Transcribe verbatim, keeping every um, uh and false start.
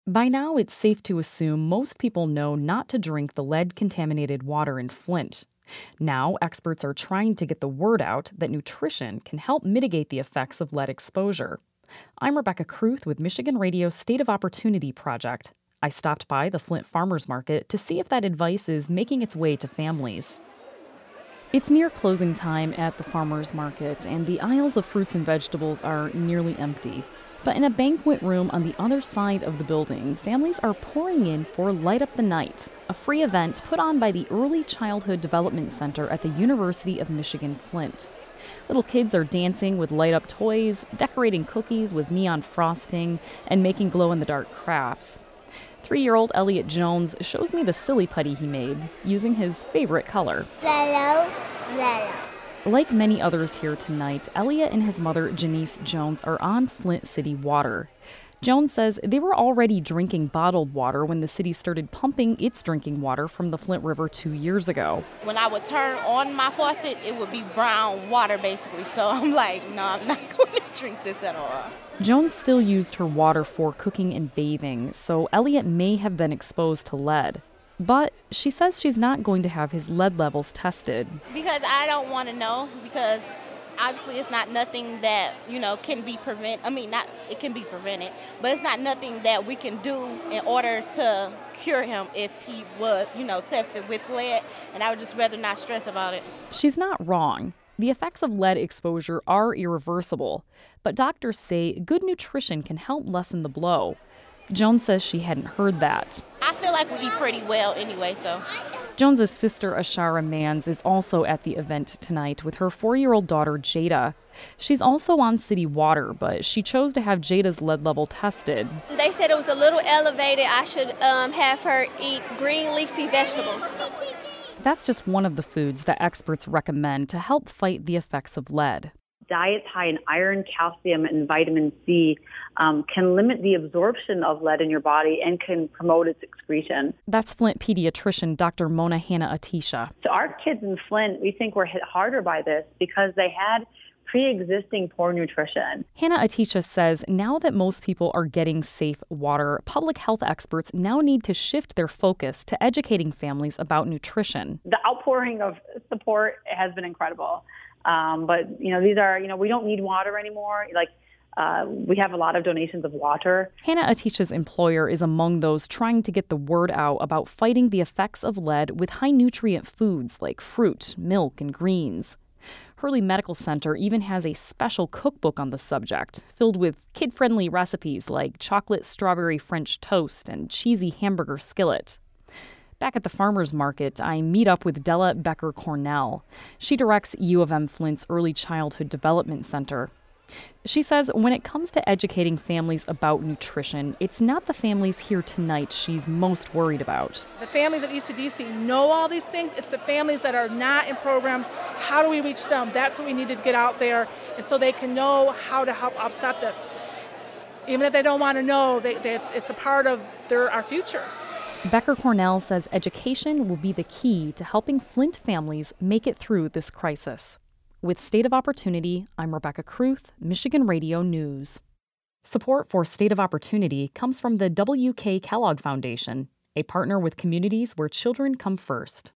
By now, it's safe to assume most people know not to drink the lead contaminated water in Flint. Now, experts are trying to get the word out that nutrition can help mitigate the effects of lead exposure. I'm Rebecca Kruth with Michigan Radio's State of Opportunity Project. I stopped by the Flint Farmers Market to see if that advice is making its way to families. It's near closing time at the farmers market, and the aisles of fruits and vegetables are nearly empty. But in a banquet room on the other side of the building, families are pouring in for Light Up the Night, a free event put on by the Early Childhood Development Center at the University of Michigan Flint. Little kids are dancing with light-up toys, decorating cookies with neon frosting, and making glow-in-the-dark crafts. Three-year-old Elliot Jones shows me the silly putty he made, using his favorite color. Yellow, yellow. Like many others here tonight, Elliot and his mother, Janice Jones, are on Flint City Water. Jones says they were already drinking bottled water when the city started pumping its drinking water from the Flint River two years ago. When I would turn on my faucet, it would be brown water, basically. So I'm like, no, I'm not going to drink this at all. Jones still used her water for cooking and bathing, so Elliot may have been exposed to lead. But she says she's not going to have his lead levels tested. Because I don't want to know, because obviously it's not nothing that, you know, can be prevent. I mean, not it can be prevented, but it's not nothing that we can do in order to cure him if he was, you know, tested with lead, and I would just rather not stress about it. She's not wrong. The effects of lead exposure are irreversible, but doctors say good nutrition can help lessen the blow. Jones says she hadn't heard that. I feel like we eat pretty well anyway, so. Jones's sister, Ashara Mans, is also at the event tonight with her four-year-old daughter, Jada. She's also on city water, but she chose to have Jada's lead level tested. They said it was a little elevated. I should um, have her eat green leafy vegetables. That's just one of the foods that experts recommend to help fight the effects of lead. Diets high in iron, calcium, and vitamin C um, can limit the absorption of lead in your body and can promote its excretion. That's Flint pediatrician Doctor Mona Hanna-Attisha. So our kids in Flint, we think were hit harder by this because they had pre-existing poor nutrition. Hanna-Attisha says now that most people are getting safe water, public health experts now need to shift their focus to educating families about nutrition. The outpouring of support has been incredible. Um, but, you know, these are, you know, we don't need water anymore. Like, uh, we have a lot of donations of water. Hanna-Attisha's employer is among those trying to get the word out about fighting the effects of lead with high-nutrient foods like fruit, milk, and greens. Hurley Medical Center even has a special cookbook on the subject, filled with kid-friendly recipes like chocolate strawberry French toast and cheesy hamburger skillet. Back at the farmers market, I meet up with Della Becker-Cornell. She directs U of M Flint's Early Childhood Development Center. She says when it comes to educating families about nutrition, it's not the families here tonight she's most worried about. The families at E C D C know all these things. It's the families that are not in programs. How do we reach them? That's what we need to get out there, and so they can know how to help offset this. Even if they don't want to know, they, they, it's, it's a part of their our future. Becker-Cornell says education will be the key to helping Flint families make it through this crisis. With State of Opportunity, I'm Rebecca Kruth, Michigan Radio News. Support for State of Opportunity comes from the W K Kellogg Foundation, a partner with communities where children come first.